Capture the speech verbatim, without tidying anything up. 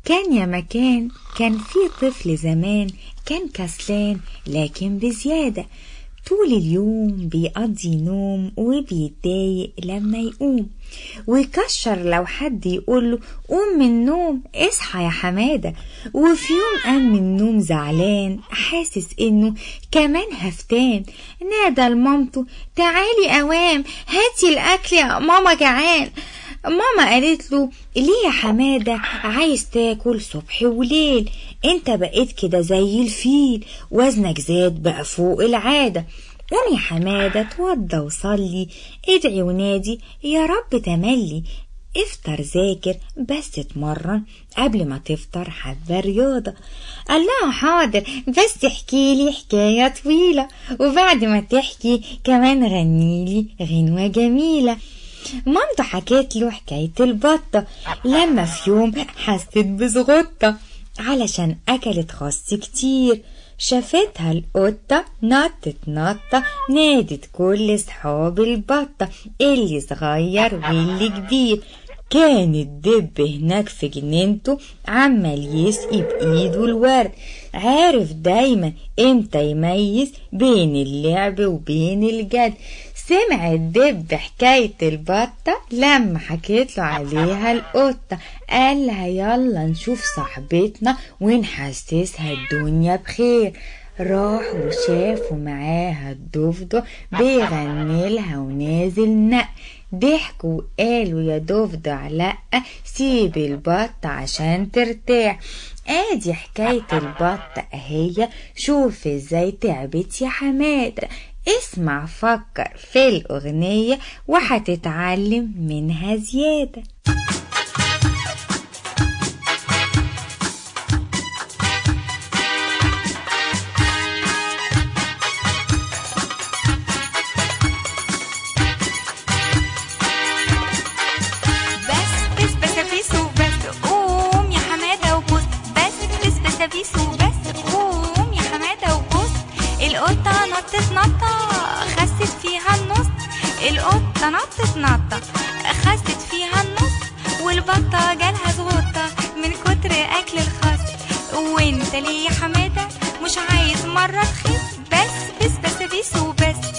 كان يا مكان كان في طفل زمان كان كسلان لكن بزيادة، طول اليوم بيقضي نوم وبيتضايق لما يقوم، ويكشر لو حد يقوله قوم من النوم اصحى يا حمادة. وفي يوم قام من النوم زعلان حاسس انه كمان هفتان، نادى لمامته تعالي قوام هاتي الاكل يا ماما جعان. ماما قالت له ليه يا حمادة عايز تاكل صبح وليل؟ انت بقيت كده زي الفيل، وزنك زاد بقى فوق العادة. قوم يا حمادة اتوضى وصلي، ادعي ونادي يا رب تملي. افطر ذاكر بس اتمرن قبل ما تفطر حبة رياضة. قال لها حاضر بس احكيلي حكاية طويلة، وبعد ما تحكي كمان غنيلي غنوة جميلة. مامته حكيت له حكاية البطة لما في يوم حست بزغطة علشان أكلت خس كتير. شافتها القطة نطت نطة نادت كل صحاب البطة، اللي صغير واللي كبير. كان الدب هناك في جنينته عمال يسقي بإيده الورد، عارف دايما امتى يميز بين اللعب وبين الجد. سمع الدب حكاية البطة لما حكيت له عليها القطة، قال لها يلا نشوف صاحبتنا ونحسسها الدنيا بخير. راح وشافوا معاها الضفدع بيغني لها ونازل نق. ضحكوا وقالوا يا ضفدع لأ سيب البطة عشان ترتاح. ادي حكاية البطة اهي، شوف ازاي تعبت يا حمادة. اسمع فكر في الأغنية وهتتعلم منها زيادة. القطة نطت نطة خست فيها النص، القطة نطت نطة خست فيها النص، والبطة جالها زغطة من كتر أكل الخس. وانت ليه يا حمادة مش عايز مرة تخس؟ بس بس بس بس وبس.